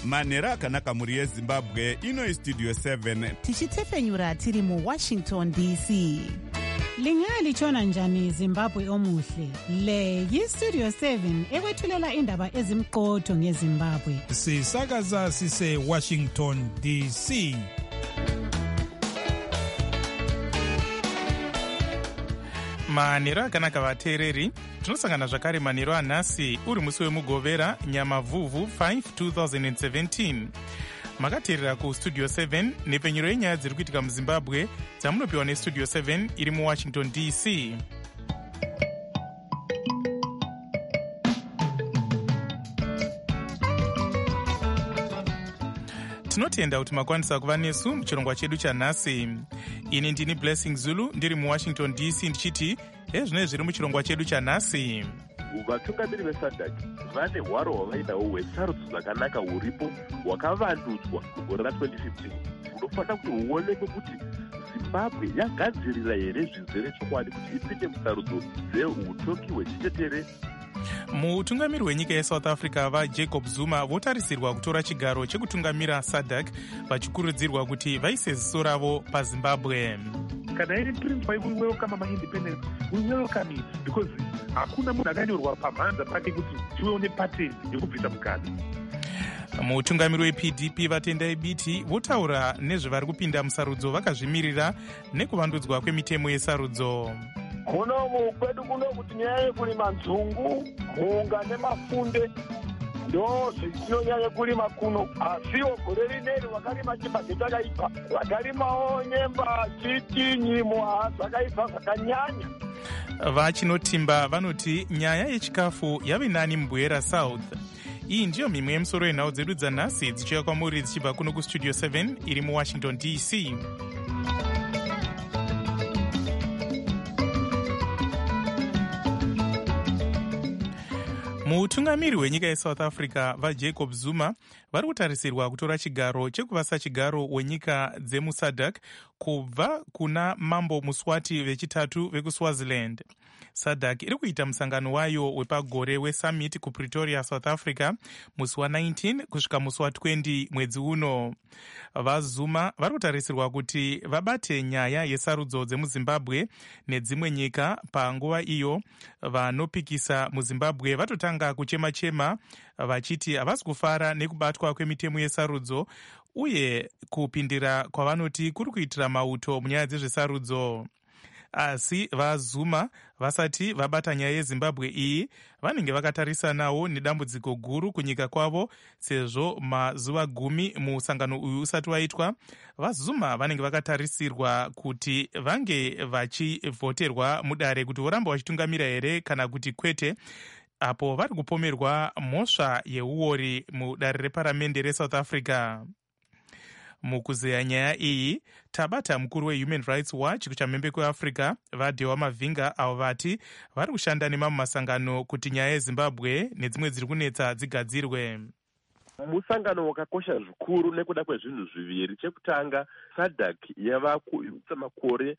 manhero akanaka mhuri yezimbabwe. Ino istudio 7 tichitsefenyura tiri muWashington DC. Lingalitshona njani Zimbabwe omuhle? Le yistudio 7 ekwethulela indaba ezimqotho ngeZimbabwe. Sisakaza sise Washington DC. Manhero akanaka vateereri, tinosangana zvakare manhero anhasi uri musi wemugovera Nyamavhuvhu 5 2017. Makateerera kustudio 7 nepfenyuro yenyaya dziri kuitika muZimbabwe dzamunopiwa nestudio 7 iri muWashington DC. Tinotenda kuti makwanisa kuva nesu muchirongwa chedu chanhasi. Ini ndini Blessing Zulu ndiri muWashington DC ndichiti ezvinenge zviri muchirongwa chedu chanhasi. Vatungamiri veSADC vane hwaro hwavainawo hwesarudzo dzakanaka huripo hwakavandudzwa mugore ra2015. Unofanira kuti huonekwe kuti Zimbabwe yagadzirira here zvinzere chokwadi kuti ipinde musarudzo dzeutongi hwechechetere. Mutungamiri wenyika yeSouth Africa vaJacob Zuma votarisirwa kutora chigaro chekutungamira SADC vachikurudzirwa kuti vaise ziso ravo paZimbabwe. Kana iri principle we welcome ma-independence, we welcome it because hakuna munhu akanyorwa pamhanza pake kuti tione pattern yekubvisa mukadzi. Mutungamiri wePDP vatendai biti votaura nezvevari kupinda musarudzo vakazvimirira nekuvandudzwa kwemitemo yesarudzo. Kunomu kwedu kuno kuti nyaya yekurima nzungu, mhunga nemafunde ndo zvinonyanya kurima kuno. Asiwo gore rineri vakarima chibage chakaipa, vakarimawo nyemba, chiti, nyimo zvakaipa zvakanyanya. Vachinotimba vanoti nyaya yechikafu yave nani muBwera South. Iyi ndiyo mimwe yemusoro yenhau dzedu dzanhasi dzichiuya kwamuri dzichibva kuno kustudio 7 iri muWashington DC. Mutungamiri wenyika yeSouth Africa vaJacob Zuma vari kutarisirwa kutora chigaro chekuvasa chigaro wenyika dzemuSADC kubva kuna mambo Muswati vechitatu vekuSwaziland. SADC iri kuita musangano wayo wepagore wesummit kuPretoria, South Africa musi wa19 kusvika musi wa20 mwedzi uno. VaZuma vari kutarisirwa kuti vabate nyaya yesarudzo dzemuZimbabwe nedzimwe nyika. Panguva iyo vanopikisa muZimbabwe vatotanga kuchema-chema vachiti havasi kufara nekubatwa kwemitemo yesarudzo uye kupindira kwavanoti kuri kuitira mauto munyaya dzezvesarudzo. Asi vaZuma vasati vabata nyaya yeZimbabwe iyi vanenge vakatarisanawo nedambudziko guru kunyika kwavo sezvo mazuva 10 musangano uyu usati waitwa. VaZuma vanenge vakatarisirwa kuti vange vachivhoterwa mudare kuti voramba vachitungamira here kana kuti kwete, apo vari kupomerwa mhosva yeuori mudare reparamende reSouth Africa. Mukuzeya nyaya iyi tabata mukuru weHuman Rights Watch kuchamhembe kweAfrica vaDhewa Mavinga avo vati vari kushanda nemamwe masangano kuti nyaya yeZimbabwe nedzimwe dziri kunetsa dzigadzirwe. Musangano wakakosha zvikuru nekuda kwezvinhu zviviri. Chekutanga, SADC yava kuita makore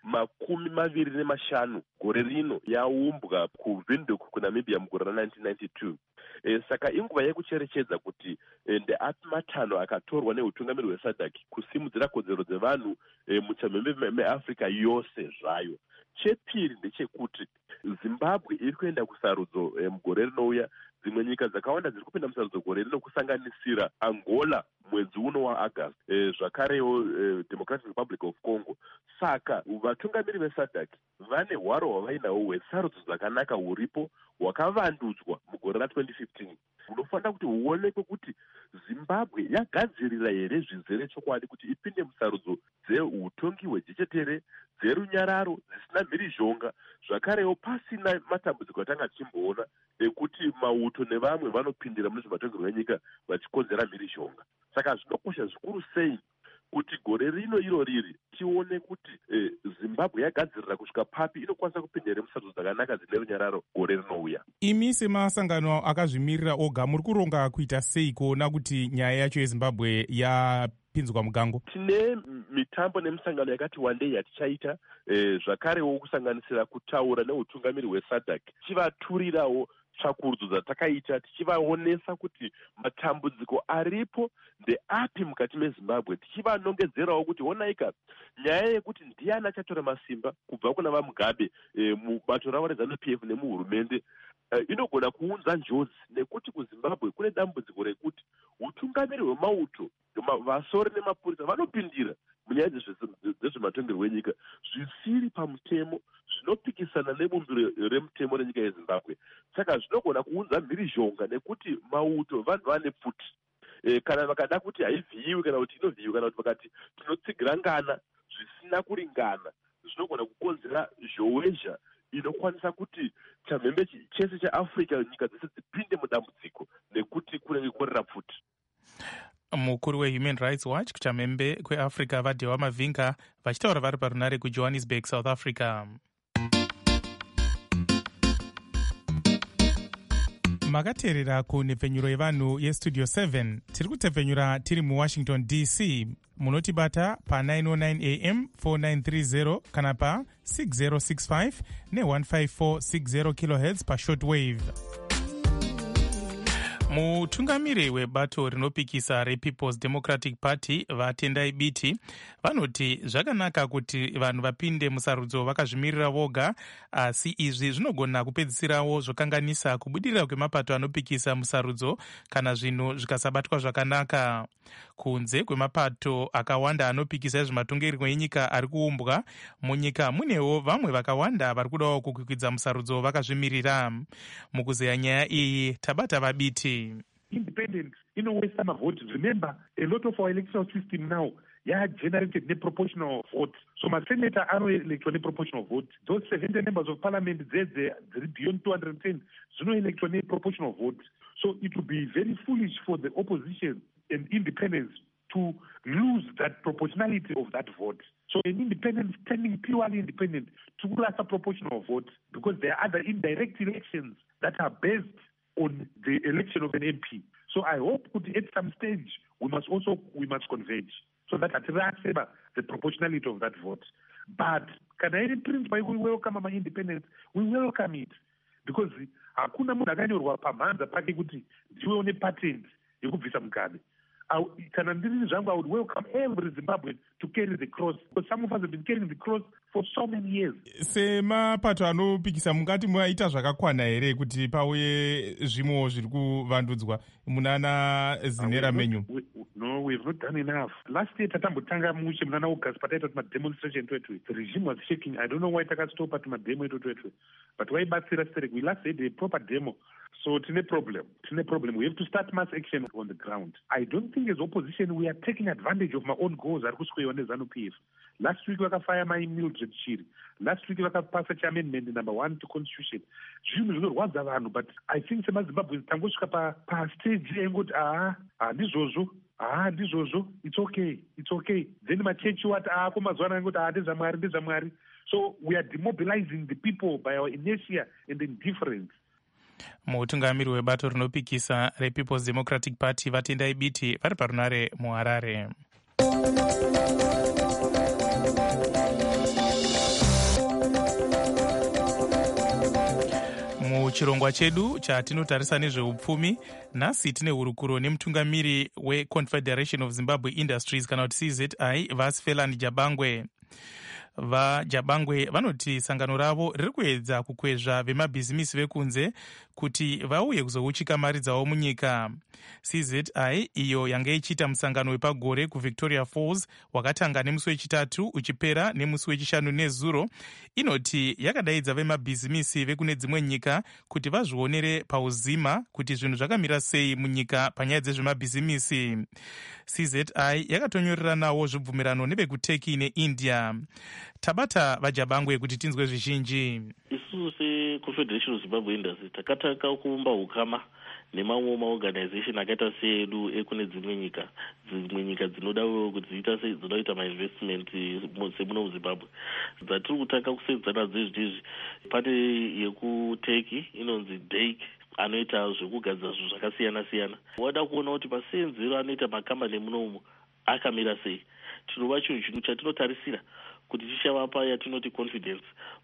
25 gore rino yaumbwa kuVindhoek kuNamibia mugore ra1992. Saka inguva yekucherechedza kuti ndeapi matanho akatorwa neutungamiri hweSADC kusimudzira kodzero dzevanhu muchamhembe meAfrica yose zvayo. Chepiri ndechekuti Zimbabwe iri kuenda kusarudzo mugore rinouya. Dzimwe nyika dzakawanda dziri kupinda musarudzo gore rino kusanganisira Angola mwedzi uno waAugust, zvakarewo Democratic Republic of Congo. Saka vatungamiri veSADC vane hwaro hwavainawo hwesarudzo dzakanaka huripo hwakavandudzwa mugore ra2015. Unofanira kuti huonekwe kuti Zimbabwe yagadzirira here zvinzere chokwadi kuti ipinde musarudzo dzeutongi hwechechetere, dzerunyararo, dzisina mhirizhonga, zvakarewo pasina matambudziko atanga tichimboona ekuti mauto nevamwe vanopindira mune zvematongerwo enyika vachikonzera mhirizhonga. Saka zvinokosha zvikuru sei kuti gore rino iro riri tione kuti Zimbabwe yagadzirira kusvika papi inokwanisa kupinda here musarudzo dzakanaka dzine runyararo gore rinouya. Imi semasangano akazvimirira oga muri kuronga kuita sei kuona kuti nyaya yacho yeZimbabwe yapinzwa mugango? Tine mitambo nemisangano yakati wandei yatichaita, zvakarewo kusanganisira kutaura neutungamiri hweSADC chivaturirawo tsvakurudzo dzatakaita tichivaonesa kuti matambudziko aripo ndeapi mukati mezimbabwe, tichivanongedzerawo kuti onaika nyaya yekuti ndiani achatora masimba kubva kuna vamugabe mubato ravo reZANU-PF nemuhurumende inogona kuunza njodzi, nekuti kuzimbabwe kune dambudziko rekuti utungamiri hwemauto, vasori nemapurisa vanopindira munyaya dzezvematongerwo enyika zvisiri pamutemo, zvinopikisana nebumbiro remutemo renyika yezimbabwe. Saka zvinogona kuunza mhirizhonga nekuti mauto vanhu vane pfuti. Kana vakada kuti haivhiyiwi kana kuti inovhiyiwa kana kuti vakati tinotsigira ngana zvisina kuringana, zvinogona kukonzera zhowezha inokwanisa kuti chamhembe chese chaAfrica nyika dzese dzipinde mudambudziko nekuti kunenge kukorera pfuti. Mukuru weHuman Rights Watch kuchamhembe kweAfrica vaDhewa Mavhinga vachitaura vari parunare kuJohannesburg, South Africa. Makateerera kunhepfenyuro yevanhu yestudio 7. Tiri kutepfenyura tiri muWashington DC. Munotibata pa909 AM 4930 kana pa 6065 ne15460 kHz pashortwave. Mutungamiri webato rinopikisa rePeople's Democratic Party vaTendai Biti vanoti zvakanaka kuti vanhu vapinde musarudzo vakazvimirira voga, asi izvi zvinogona kupedzisirawo zvokanganisa kubudirira kwemapato anopikisa musarudzo kana zvinhu zvikasabatwa zvakanaka. Kunze kwemapato akawanda anopikisa zvematongerwo enyika ari kuumbwa, munyika munewo vamwe vakawanda vari kudawo kukwikwidza musarudzo vakazvimirira. Mukuzeya nyaya iyi tabata vaBiti. Independent waste votes. Remember, a lot of our electoral system now generated a proportional vote. So my senator are electoral proportional vote. Those 70 members of parliament, they're beyond 210, no electoral proportional vote. So it would be very foolish for the opposition and independents to lose that proportionality of that vote. So an independent standing purely independent to lose a proportional vote, because there are other indirect elections that are based on the election of an MP. So I hope at some stage we must converge so that at the proportionality of that vote. But Canadian principle, we welcome our independence. We welcome it because hakuna munhu akanyorwa pamhanza pake kuti ndiwe une patent yekubvisa mugabe. Kana ndiri zvangu, I would welcome every Zimbabwean to carry the cross, because some of us have been carrying the cross for so many years. Semapato anopikisa mungati muaita zvakakwana here kuti pauye zvimwewo zviri kuvandudzwa munana zinera menyu? No, we have not done enough. Last year tatambotanga mushe munana August pataita kuti mademonstration twetwe. The regime was shaking. I don't know why takastopa kuti mademo etu twetwe. But waibatsira sterek. We last had a proper demo. So it's a problem. We have to start mass action on the ground. I don't think as opposition we are taking advantage of my own goals. ZANU-PF. Last week we fire my Mildred Shiri. Last week we pass a amendment number 1 to constitution. But I think some Zimbabwe tangosvika pa stage engoti ndizvozvo, it's okay. Then my church komazwana ngoti ndezvamwari. So we are demobilizing the people by our inertia and indifference. Mutungamiri webato rinopikisa rePeople's Democratic Party vaTendai Biti vari parunare muHarare. Muchirongwa chedu chatinotarisa nezveupfumi, nhasi tine hurukuro nemutungamiri weConfederation of Zimbabwe Industries kana kuti CZI Vasfeland Jabangwe. VaJabangwe vanoti sangano ravo riri kuedza kukwezva vemabhizimisi vekunze kuti vauye kuzouchika mari dzavo munyika. CZI iyo yanga ichiita musangano wepagore kuVictoria Falls wakatanga nemusi wechitatu uchipera nemusi wechishanu nezuro, inoti yakadaidza vemabhizimisi vekune dzimwe nyika kuti vazvionere pauzima kuti zvinhu zvakamira sei munyika panyaya dzezvemabhizimisi. CZI yakatonyorera nawo zvibvumirano nevekuteki neIndia. Tabata vaJabangwe kuti tinzwe zvizhinji. Isusu seConfederation of Zimbabwe Industries takataka kuumba ukama nemamwe maorganization akaita seedu ekune dzimwe nyika dzinodawo kuti dzinoita mainvestment semuno muZimbabwe. Dzatiri kutanga kusenzana dzezvizvi. Pane yekuteki inonzi DAIC anoita zvekugadzira zvinhu zvakasiyana-siyana. Wada kuona kuti masenzero anoita makambani munomu akamira sei. Tinova chinhu chatinotarisira kuti tichava paya yatinoti confidence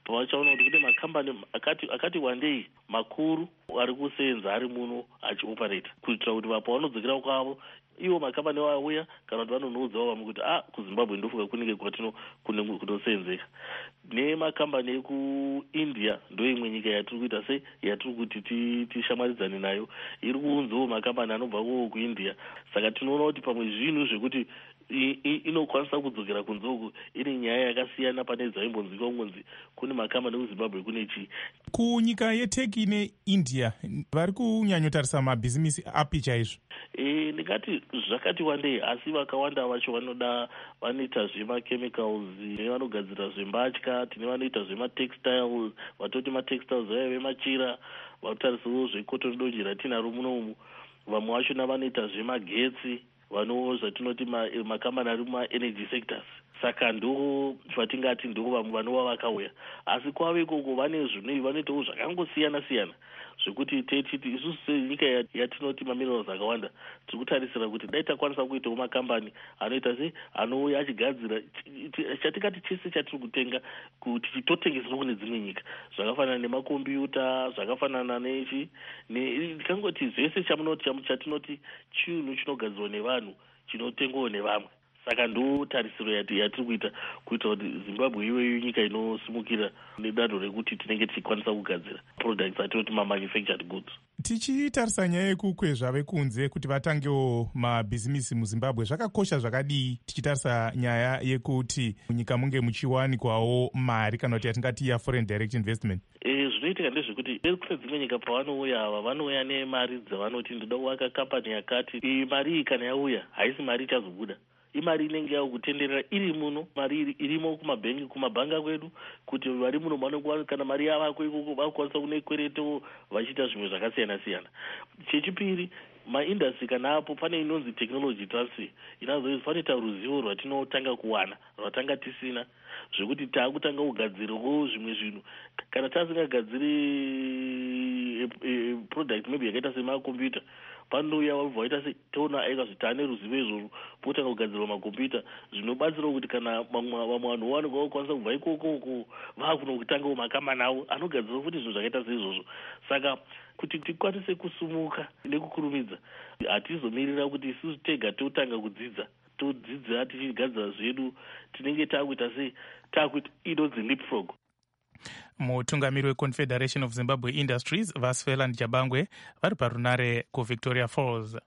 pavachaona kuti kune makambani akati wandei makuru ari kusenza ari muno achioperata, kuitira kuti pavanozokera kwavo ivo makambani vauya kana kuti vanonoudzawo vamwe kuti kuzimbabwe ndofuka kunenge kunosenzeka. Nemakambani ekuindia ndo imwe nyika yatiri kuita se yatiri kuti tishamwaridzane nayo, iri kuunzawo makambani anobva kuindia. Saka tinoona kuti pamwe zvinhu zvekuti inokwanisa kudzokera kunze uku iri nyaya yakasiyana pane dzaimbonzika kunzi kune makambani ekuzimbabwe kune chii. Kunyika yeTurkey neIndia vari kunyanyotarisa mabhizimisi api chaizvo? Ndingati zvakati wandei, asi vakawanda vacho vanoita zvemachemicals, nevanogadzira zvembatya, tine vanoita zvematextiles, vatoti matextiles vaive machira, vanotarisawo zvecotton donje ratinaro munomu. Vamwe vacho vanoita zvemagetsi, vanowo zvatinoti makambani ari mumaenergy sectors. Saka ndo vatingati ndo vamwe vanova vakauya, asi kwavo ikoko vane zvinoi vanoitawo zvakangosiyana-siyana zvekuti techiti isusu senyika yatinoti maminerals akawanda tiri kutarisira kuti dai takwanisa kuitawo makambani anoita se anouya achigadzira chatingati chese chatiri kutenga kuti chitotengeswa kune dzimwe nyika, zvakafanana nemakombiyuta, zvakafanana ndikangoti zvese chatinoti chinhu chinogadzirwa nevanhu chinotengwawo nevamwe. Saka ndo tarisiro yatiri kuita kuti Zimbabwe iwe nyika inosimukira nedanho rekuti tinenge tichikwanisa kugadzira products atinoti manufactured goods. Tichitarisa nyaya yekukwezva vekunze kuti vatangewo mabhizimisi muZimbabwe, zvakakosha zvakadii tichitarisa nyaya yekuti munyika munge muchiwanikwawo mari kana kuti yatingati foreign direct investment? Zvinoitika ndezvekuti kune dzimwe nyika pavanouya ava vanouya nemari dzavanoti ndoda kuvaka kambani yakati. Iyi mari iyi kana yauya haisi mari ichazobuda, imari inenge yakutenderera iri muno, mari irimo kumabhanga kwedu, kuti vari muno kana mari yavako ikoko vakukwanisa kunekwereto vachiita zvimwe zvakasiyana-siyana. Chechipiri, maindustry kana apo pane inonzi technology transfer, vanoita ruzivo rwatinotanga kuwana rwatanga tisina, zvekuti taakutanga kugadzirawo zvimwe zvinhu. Kana tasingagadziri product maybe yakaita semakombiyuta, panouya vaita se toona aikazvitane ruzivo izvozvo potanga kugadzirwa makombiyuta, zvinobatsirawo kuti kana vamwe vanhu vanenge vakukwanisa kubva ikoko vakuno kutangawo makambani avo anogadzira futi zvinhu zvakaita seizvozvo. Saka kuti tikwanise kusumuka nekukurumidza, hatizomirira kuti isusu tega totanga todzidza tichigadzira zvedu, tinenge takuita sei takuti inonzi leapfrog. Mutungamiri weConfederation of Zimbabwe Industries Vasfeland Jabangwe vari parunare kuVictoria Falls.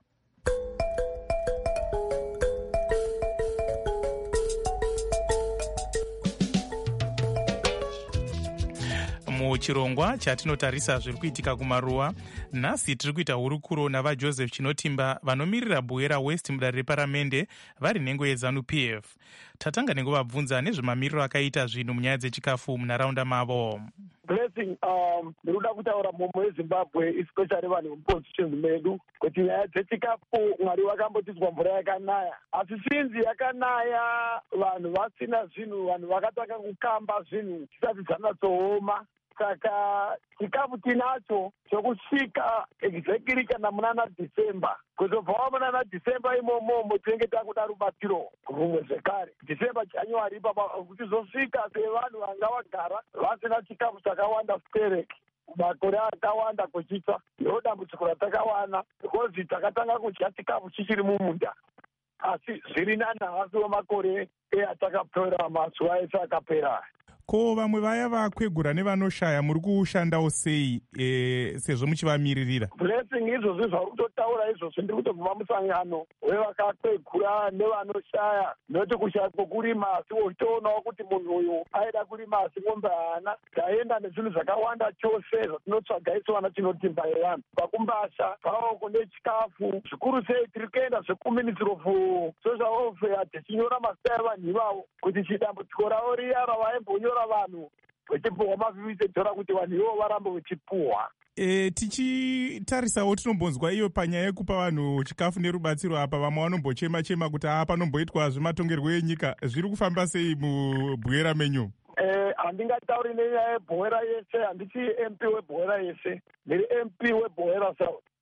Muchirongwa chatinotarisa zviri kuitika kumaruwa, nhasi tiri kuita hurukuro navaJoseph Chinotimba vanomirira Bwera West mudare reparamende vari nhengo yeZANU-PF. Tatanga nengovabvunza nezvemamiriro akaita zvinhu munyaya dzechikafu munharaunda mavo. Blessing, ndinoda kutaura mumwe weZimbabwe especially vanhu vemupositions medu kuti nyaya dzechikafu Mwari vakambotidzwa mvura yakanaya, asi sinzi yakanaya vanhu vasina zvinhu, vanhu vakatanga kukamba zvinhu zvisati zvanyatsooma. Saka chikafu tinacho chokusvika exactly kana munana December, kuzobvawo munana December imomo tinenge takuda rubatiro rumwe zvekare. December January baba kuchizosvika sevanhu vanga vagara vasina chikafu chakawanda stereki makore akawanda kuchitsva, ndo dambudziko ratakawana because takatanga kudya chikafu chichiri mumunda, asi zviri nanhasi wemakore atakapera mazuva ese akapera. Ko vamwe vaya vakwegura nevanoshaya muri kushandawo sei sezvo muchivamiririra? Blessing, izvozvo zvauri kutotaura izvozvo ndiri kutobva musangano wevakakwegura nevanoshaya, noti kushaya kwokurima, asi uchitoonawo kuti munhu uyu aida kurima asi mombe haana. Taenda nezvinhu zvakawanda chose zvatinotsvaga isu vana Chinotimba yevanhu pakumbasha paoko nechikafu. Zvikuru sei tiri kuenda zvekuministry of social welfare tichinyora mazita evanhu ivavo kuti chidambudziko ravo riya ravaimbonyora vanhu vechipuhwa mavhivisetora kuti vanhu ivo varambe vechipuhwa. Tichitarisawo tinombonzwa iyo panyaya yekupa vanhu chikafu nerubatsiro apa, vamwe vanombochema-chema kuti panomboitwa zvematongerwo enyika. Zviri kufamba sei mubwera menyu? Handingatauri nenyaya yebhowera yese, handichi MP webhowera yese, ndiri MP webhowera South.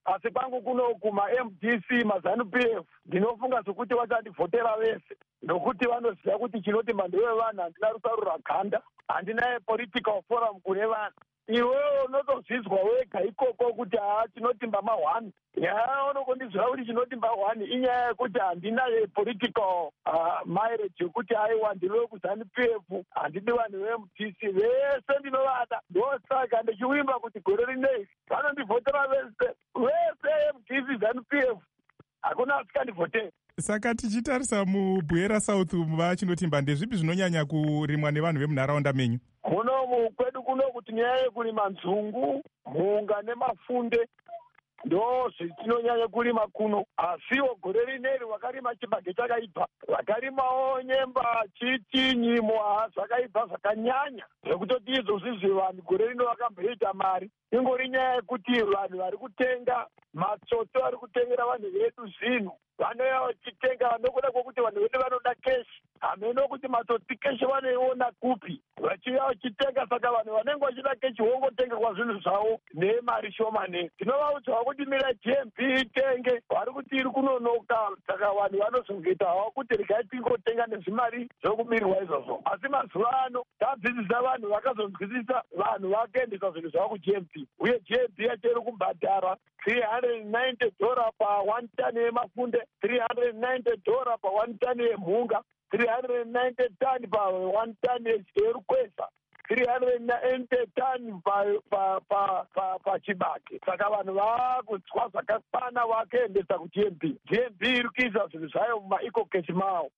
asi kwangu kuno kuma-MDC mazanu-PF ndinofunga sokuti vachandivhotera vese, nokuti vanoziva kuti chinoti mhando yevanhu handina rusaro rwakanda, handina political forum kune vanhu. Iwewe unotozvizwa wega ikoko kuti chinotimba ma1 unokondizvira kuti chinotimba 1 inyaya yekuti handina political mileage yekuti aiwa ndiriwe kuzanu-PF, handidi vanhu veMDC vese ndinovada. Ndosaka ndichiwimba kuti gore rinei vanondivhotera vese MDC zanu-PF, hakuna asikandivhoteri. Saka tichitarisa muBwera South vachinotimba, ndezvipi zvinonyanya kurimwa nevanhu vemunharaunda menyu? Munomu kwedu kuno kuti nyaya yekurima nzungu, mhunga nemafunde ndo zvinonyanya kurima kuno. Asiwo gore rineri vakarima chibage chakaibva, vakarimawo nyemba, chiti, nyimo, zvakaibva zvakanyanya zvekutoti izvozvizvi vanhu gore rino vakamboita mari. Ingori nyaya yekuti vanhu vari kutenga matsotso, vari kutengera vanhu vedu zvinhu, vanoya vachitenga vanokuda kwokuti vanhu vedu vanoda keshi, hameno kuti matsotsi keshi vanoiona kupi, vachiuya vachitenga. Saka vanhu vanenge vachida keshi vongotengerwa zvinhu zvavo nemari shomane. Tinovaudzwa kuti mira GMP itenge, vari kuti iri kunonoka, saka vanhu vanozongoita havo kuti regai tingotenga nezvimari zvokumirwa izvozvo. Asi mazuva ano tadzidzisa vanhu, vakazonzwisisa vanhu vakaendesa zvinhu zvavo kuGMP, uye GMP yacho iri kubhadhara $390 pa1 tani yemafunde, $390 pa1 tani yemhunga, $390 pa1 tani yerukwesa, $390 tani pachibage. Saka vanhu vakutswa zvakakwana vakaendesa kuGMP. GMP iri kuisa zvinhu zvayo mumaecocash mavo.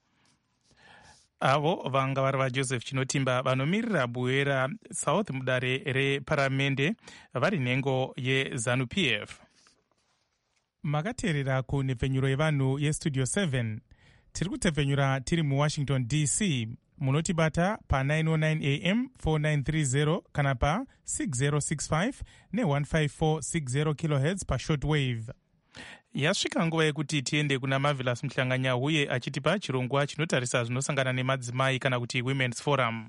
Avo vanga vari vaJoseph Chinotimba vanomirira Bwera South mudare reparamende vari nhengo yeZanu-PF. Makateerera kunhepfenyuro yevanhu yestudio 7. Tiri kutepfenyura tiri muWashington DC. Munotibata pa909 AM 4930 kana pa 6065 ne15460 kHz pashortwave. Yasvika nguva yekuti tiende kuna Marvelous Muhlanganya uye achitipa chirongwa chinotarisa zvinosangana nemadzimai kana kuti Women's Forum.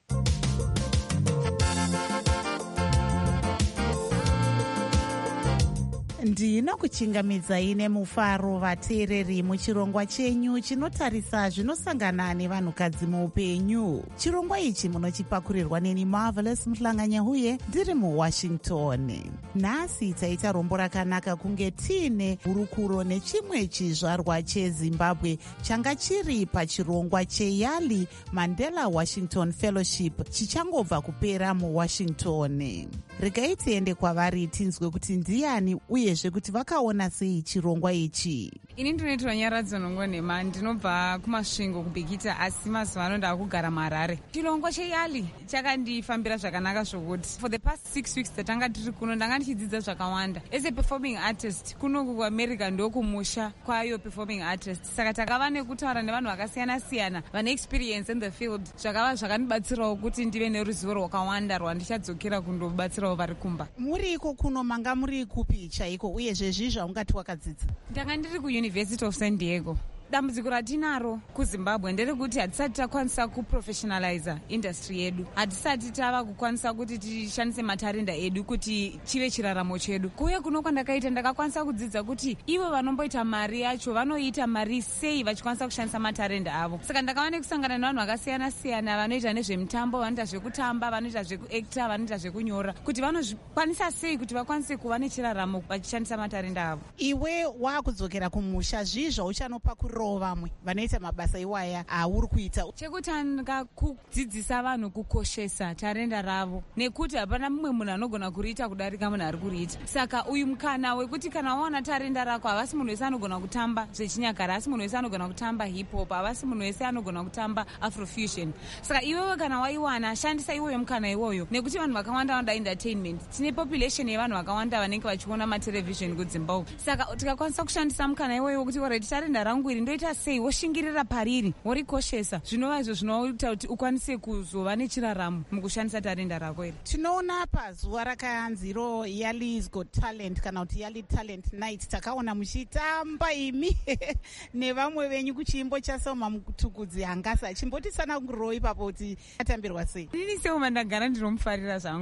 Ndinokuchingamidzai nemufaro vateereri muchirongwa chenyu chinotarisa zvinosangana nevanhukadzi muupenyu. Chirongwa ichi munochipakurirwa neni Marvelous Muhlanganya uye ndiri muWashington. Nhasi taita rombo rakanaka kunge tiine hurukuro nechimwe chizvarwa cheZimbabwe changa chiri pachirongwa cheYali Mandela Washington Fellowship chichangobva kupera muWashington. Regai tiende kwavari tinzwe kuti ndiani uyezve kuti vakaona sei chirongwa ichi. Ini ndinoitwa Nyaradzo Nongonema, ndinobva kumasvingo kubhikita, asi mazuva ano ndakugara muHarare. Chirongwa cheYali chakandifambira zvakanaka zvokuti for the past 6 weeks tatanga tiri kuno ndanga ndichidzidza zvakawanda. As a performing artist kuno kuAmerica ndokumusha kwayo performing artist, saka takava nekutaura nevanhu vakasiyana siyana vane experience in the field, zvakava zvakandibatsirawo kuti ndive neruzivo rwakawanda rwandichadzokera kundobatsirawo vari kumba. Muriko kuno manga muri kupi chaiko uyezve zvizva ungati wakadzidza? Ndanga ndiri kuUniversity of San Diego. Dambudziko ratinaro kuZimbabwe nderekuti hatisati takwanisa kuprofessionalize industry yedu, hatisati tava kukwanisa kuti tishandise matarenda edu kuti chive chiraramo chedu. Kuuya kuno kwandakaita ndakakwanisa kudzidza kuti ivo vanomboita mari yacho vanoita mari sei vachikwanisa kushandisa matarenda avo. Saka ndakava nekusangana nevanhu vakasiyana siyana vanoita nezvemutambo, vanoita zvekutamba, vanoita zvekuacta, vanoita zvekunyora, kuti vanozvikwanisa sei kuti vakwanise kuva nechiraramo vachishandisa matarenda avo. Iwe wakudzokera kumusha, zvizvo uchanopa kurova vamwe vanoita mabasa iwaya auri kuita? Chekutanga kudzidzisa vanhu kukoshesa tarenda ravo, nekuti hapana mumwe munhu anogona kuriita kudarika munhu ari kuriita. Saka uyu mukana wekuti kana waona tarenda rako, havasi munhu wese anogona kutamba zvechinyakare, havasi munhu wese anogona kutamba hip hop, havasi munhu wese anogona kutamba afrofusion. Saka iwewe kana waiwana, shandisa iwoyo mukana iwoyo, nekuti vanhu vakawanda vanoda entertainment. Tine population yevanhu vakawanda vanenge vachiona matelevision kuZimbabwe. Saka tikakwanisa kushandisa mukana iwoyo wekuti already tarenda rangu iri ndoita sei, woshingirira pariri, worikoshesa, zvinova izvo zvinoita kuti ukwanise kuzova nechiraramo mukushandisa tarenda rako iri. Tinoona pazuva rakayanzi Yali's Got Talent kana kuti Yali Talent Night takaona muchitamba imi nevamwe venyu kuchiimbo chaSauma Mutukudzi Hangasa. Chimbotisana kuroi ipapo kuti atambirwa sei? Ini seuma ndagara ndinomufarira zvangu.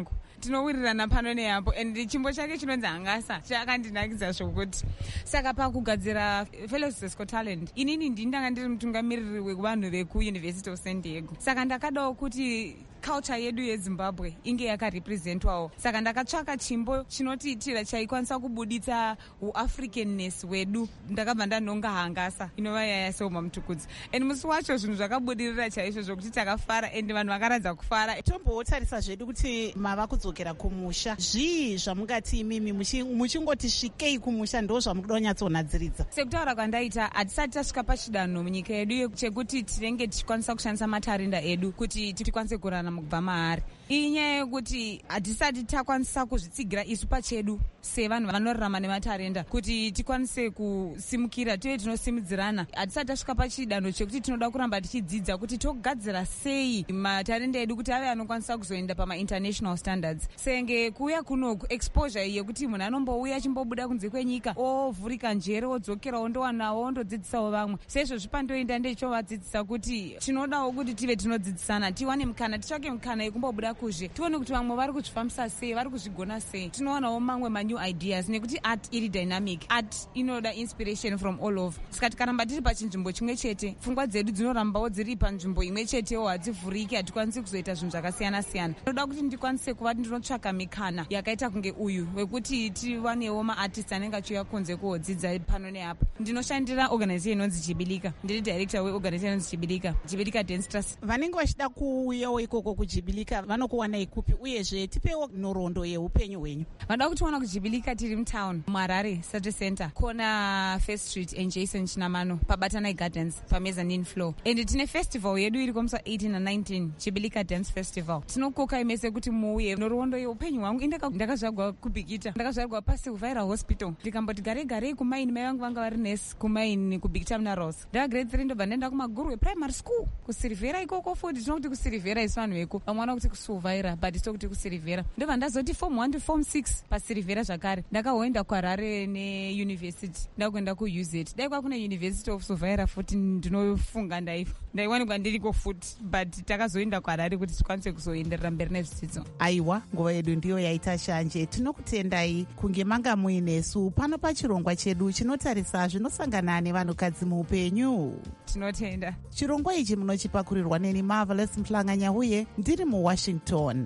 tinowirirana pano neapo and chimbo chake chinonzi hangasa chakandinakidza zvokuti saka pakugadzira Fellows Got Talent inini ndindanga ndiri mutungamiriri wevanhu vekuuniversity of San Diego, saka ndakadawo kuti culture yedu yeZimbabwe inge yakarepresentwawo, saka ndakatsvaka chimbo chinotiitira chaikwanisa kubuditsa uafricanness wedu. Ndakabva ndanonga hangasa inova yaya seuma mutukudzi, and musi wacho zvinhu zvakabudirira chaizvo zvokuti takafara and vanhu vakaradza kufara. Tombotarisa zvedu kuti mava kudzokera kumusha, zvii zvamungati imimi muchingoti svikei kumusha ndo zvamunoda kunyatsonadziridza? Sekutaura kwandaita hatisati tasvika pachidanho munyika yedu chekuti tinenge tichikwanisa kushandisa matarenda edu kuti tikwanise kurarama kubva maari. Iyi nyaya yekuti hatisati takwanisa kuzvitsigira isu pachedu sevanhu vanorarama nematarenda kuti tikwanise kusimukira tive tinosimudzirana. Hatisati tasvika pachidanho chekuti tinoda kuramba tichidzidza kuti togadzira sei matarenda edu kuti ave anokwanisa kuzoenda pama-international standards. Senge kuuya kunoku exposure yekuti munhu anombouya achimbobuda kunze kwenyika ovhurika njere odzokera ondowanawo ondodzidzisawo vamwe. Seizvo zvipandoenda ndechichovadzidzisa kuti tinodawo kuti tive tinodzidzisana, tiwane mukana, titsvake mukana yekumbobuda kuzve, tione kuti vamwe vari kuzvifambisa sei, vari kuzvigona sei, tinowanawo mamwe manew ideas. Nekuti art iri dynamic, art inoda inspiration from all over. Saka tikaramba tiri pachinzvimbo chimwe chete, pfungwa dzedu dzinorambawo dziri panzvimbo imwe chetewo, hadzivhuriki, hatikwanisi kuzoita zvinhu zvakasiyana siyana. Ndinoda kuti ndikwanise kuva ndinotsvaka mikana yakaita kunge uyu wekuti tiwanewo maartist anenge achiuya kunze kuodzidza pano neapo. Ndinoshandira organization inonzi Jibilika, ndiri director weorganization inonzi Jibilika Dance Trust. Vanenge vachida kuuyawo ikoko kujibilika vanokuwanai kupi, uyezve tipewo nhoroondo yeupenyu hwenyu? Vanoda kutiwana kujibilika tiri mutown muHarare Saturday Center, kona First Street and Jason Chinamano, paBatanai Gardens, pamezzanine floor. And tine festival yedu iri komusi 18 na 19, Jibilika Dance Festival. Tinokoka imese kuti muuye. Nhoroondo yeupenyu hwangu ndakazvarwa kubhikita, ndakazvarwa paSilvira Hospital, ndikamboti garei kumaini, mai vangu vanga vari nesi kumaini kubhikita Terminals. Ndagrade 3 ndobva ndaenda kuMagurwe Primary School kuSilvera ikoko futi. Tinokuti kuSilvera isu vanhu veku, vamwe vanokuti kuSilvira but tinokuti kuSilvera. Ndobva ndazoti form 1 to form 6 paSilvera zvakare. Ndakahoenda kuHarare neuniversity, ndakuenda kuUZ. Dai kwakune University of Silvira futi ndinofunga ndaiwanikwa ndiriko futi, but takazoenda kuHarare kuti tikwanise kuzoenderera mberi nezvidzidzo. Aiwa, nguva yedu ndiyo yaita shanje. Tinokutendai kunge manga muinesu pano pachirongwa chedu chinotarisa zvinosangana nevanhukadzi muupenyu. Tinotenda. Chirongwa ichi munochipakurirwa neni Marvelous Mhlanga-Nyahuye, ndiri muWashington.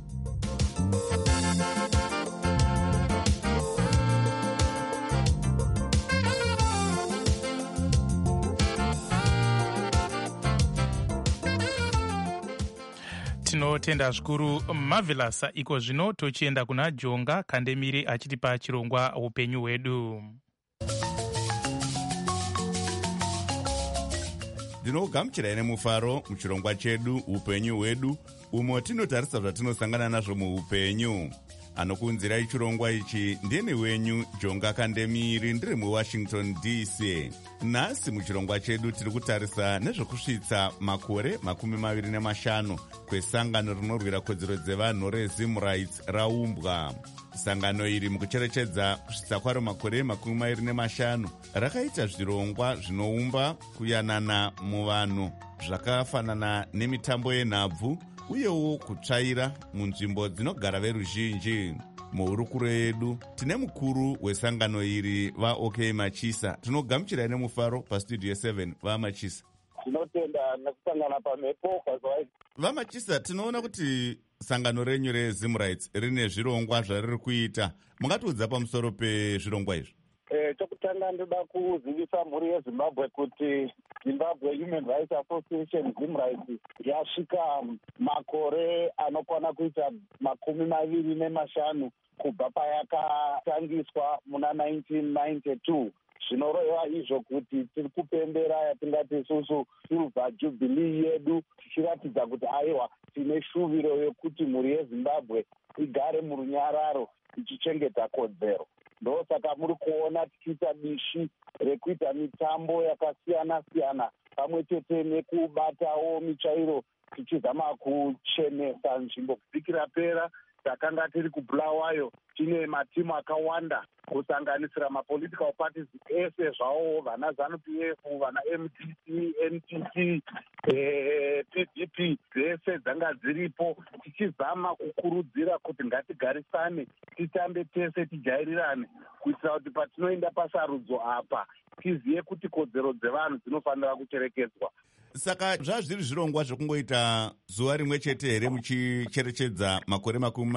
Tinotenda zvikuru Marvelous. Iko zvino tochienda kuna Jonga Kandemire achitipa chirongwa upenyu hwedu. Ndinogamuchirai nemufaro muchirongwa chedu upenyu hwedu, umo tinotarisa zvatinosangana nazvo muupenyu. Anokunzirai chirongwa ichi ndini wenyu Jonga Kandemire, ndiri muWashington DC. Nhasi muchirongwa chedu tiri kutarisa nezvekusvitsa makore 25 kwesangano rinorwira kodzero dzevanhu reZim Rights raumbwa. Sangano iri mukucherechedza kusvitsa kwaro makore 25 rakaita zvirongwa zvinoumba kuyanana muvanhu zvakafanana nemitambo yenhabvu uyewo kutsvaira munzvimbo dzinogara veruzhinji. Muhurukuro yedu tine mukuru wesangano iri vaOK Machisa. Tinogamuchirai nemufaro pastudio 7 vaMachisa. Tinotenda nekusangana pamhepo pazuva. VaMachisa, tinoona kuti sangano renyu reZim Rights rine zvirongwa zvariri kuita. Mungatiudza pamusoro pezvirongwa izvi? Chokutanga ndoda kuzivisa mhuri yeZimbabwe kuti Zimbabwe Human Rights Association Zim Rights yasvika makore anokwana kuita 25 kubva payakatangiswa muna 1992. Zvinoreva izvo kuti tiri kupembera yatingati isusu silver jubilee yedu, tichiratidza kuti aiwa tine shuviro yekuti mhuri yeZimbabwe igare murunyararo ichichengeta kodzero. Ndosaka muri kuona tichiita bishi rekuita mitambo yakasiyana siyana pamwe chete nekubatawo mitsvairo tichizama kuchenesa nzvimbo kusvikira pera takanga tiri kubulawayo tine matimu akawanda kusanganisira mapolitical parties ese zvawo, vana ZANU-PF, vana MDC, NPC, PDP, dzese dzanga dziripo, tichizama kukurudzira kuti ngatigarisane, titambe tese, tijairirane, kuitira kuti patinoenda pasarudzo apa tizive kuti kodzero dzevanhu dzinofanira kucherekedzwa. Saka zvazviri zvirongwa zvekungoita zuva rimwe chete here muchicherechedza makore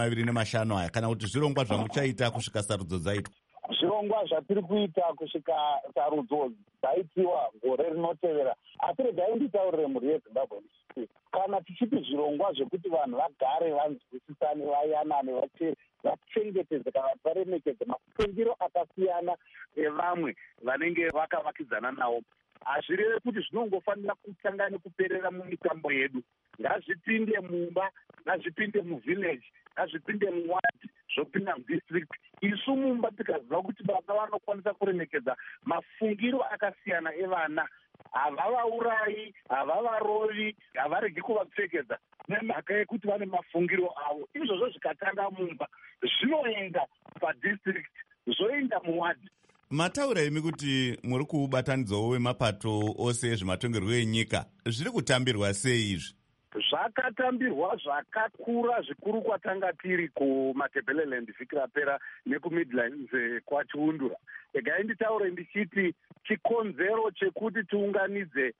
25 aya, kana kuti zvirongwa zvamuchaita kusvika sarudzo dzaitwa? Zvirongwa zvatiri kuita kusvika sarudzo dzaitiwa gore rinotevera. Asi regai nditaurire mhuri yeZimbabwe kana tichipi zvirongwa zvekuti vanhu vagare vanzwisisane, vayanane, vachengetedze kana varemekedze mafungiro akasiyana evamwe vanenge vakavakidzana nawo, hazvireve kuti zvinongofanira kutanga nekuperera mumitambo yedu. Ngazvipinde mumba, ngazvipinde muvhileji, ngazvipinde muwadi, zvopinda mudistrict. Isu mumba tikaziva kuti baba vanokwanisa kuremekedza mafungiro akasiyana evana, havavaurayi, havavarovi, havaregi kuvapfekedza nemhaka yekuti vane mafungiro avo. Izvozvo zvikatanga mumba, zvinoenda padistrict, zvoenda muwadi. Mataura imi kuti muri kubatanidzwawo wemapato ose ezvematongerwo enyika, zviri kutambirwa sei izvi? Zvakatambirwa zvakakura zvikuru kwatanga tiri kuMatabeleland Vikrapera nekuMidlands kwaChiundura. Regai nditaure ndichiti chikonzero chekuti tiunganidze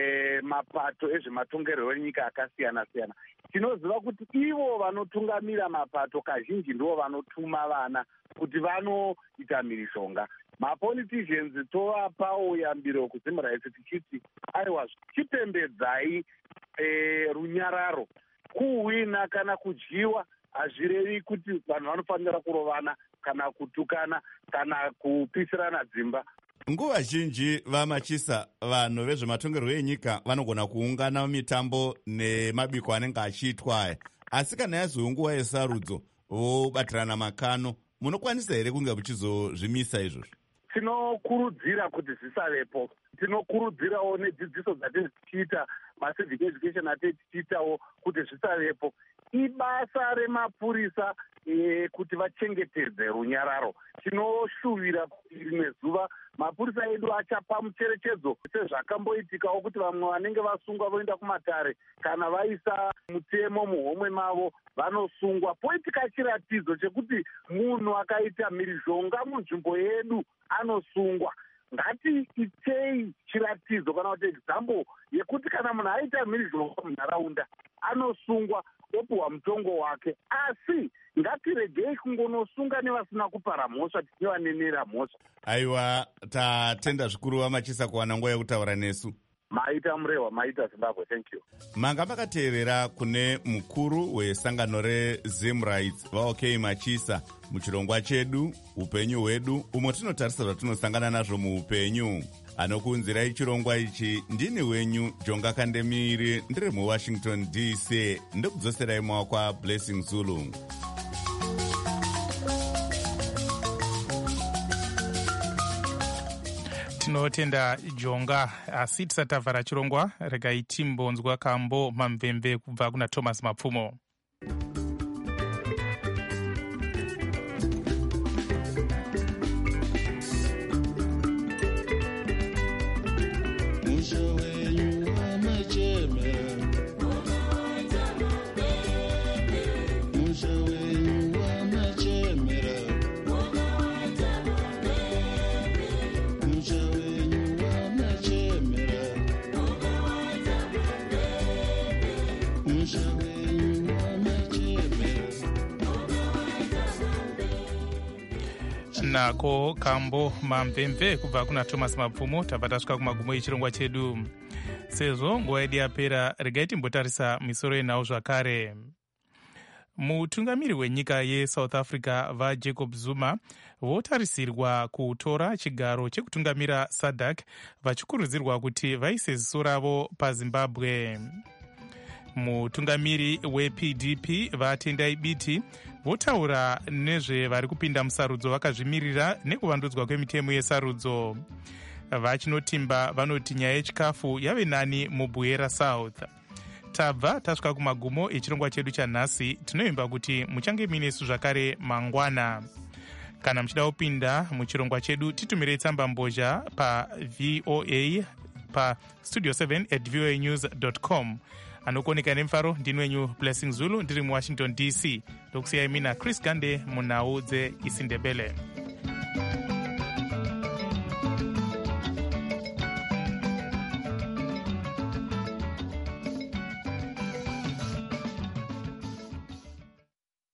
mapato ezvematongerwo enyika akasiyana siyana. Tinoziva kuti ivo vanotungamira mapato kazhinji ndivo vanotuma vana kuti vanoita mhirizhonga. Mapoliticians tovapawo yambiro kuZimurayitsi tichiti aiwa chipembedzai runyararo. Kuhwina kana kudyiwa hazvirevi kuti vanhu vanofanira kurovana kana kutukana kana kupisirana dzimba. Nguva zhinji vaMachisa, vanhu vezvematongerwo enyika vanogona kuungana mitambo nemabiko anenge achiitwa, asi kana yazouya nguva yesarudzo vobatirana makano, munokwanisa here kunge muchizozvimisa izvozvo? Tinokurudzira kuti zvisavepo. Tinokurudzirawo nedzidziso dzatiri tichiita, macivic education atiri tichiitawo kuti zvisavepo. Ibasa remapurisa kuti vachengetedze runyararo. Tinoshuvira kuti rimwe zuva mapurisa edu achapa mucherechedzo sezvakamboitikawo kuti vamwe vanenge vasungwa voenda kumatare kana vaisa mutemo muhomwe mavo vanosungwa. Poitika chiratidzo chekuti munhu akaita mhirizhonga munzvimbo yedu anosungwa. Ngatiitei chiratidzo kana kuti example yekuti kana munhu aita mhirizhonga munharaunda anosungwa, opuhwa mutongo wake. Asi ngatiregei kungonosunga nevasina kupara mhosva tichivanenera mhosva. Aiwa, tatenda zvikuru vaMachisa kuwana nguva yekutaura nesu. Maita murehwa, maita Zimbabwe, thank you. Manga makateerera kune mukuru wesangano reZimurayitsi vaOK Machisa muchirongwa chedu upenyu hwedu, umo tinotarisa zvatinosangana nazvo muupenyu. Anokuunzirai chirongwa ichi ndini wenyu Jonga Kandemiri, ndiri muWashington DC, ndokudzoserai maoko aBlessing Zulu. Tinotenda Jonga. Asi tisati tavhara chirongwa, regai timbonzwa kambo mamvemve kubva kuna Thomas Mapfumo. Nako kambo mamvemve kubva kuna Thomas Mapfumo. Tabva tasvika kumagumo echirongwa chedu. Sezvo nguva yedu yapera, regai timbotarisa misoro yenhau zvakare. Mutungamiri wenyika yeSouth Africa vaJacob Zuma votarisirwa kutora chigaro chekutungamira SADC, vachikurudzirwa kuti vaise ziso ravo paZimbabwe. Mutungamiri wePDP vaTendai Biti votaura nezvevari kupinda musarudzo vakazvimirira nekuvandudzwa kwemitemo yesarudzo. Vachinotimba vanoti nyaya yechikafu yave nani muBuera South. tabva tasvika kumagumo echirongwa chedu chanhasi. Tinoimba kuti muchange minesu zvakare mangwana. Kana muchida kupinda muchirongwa chedu, titumire tsamba mbozha paVOA pastudio7@voanews.com. Anokoneka nemfaro ndinwenyu Blessing Zulu ndiri muWashington DC. Ndokusiyai mina Chris Gande munhau dzeIsindebele.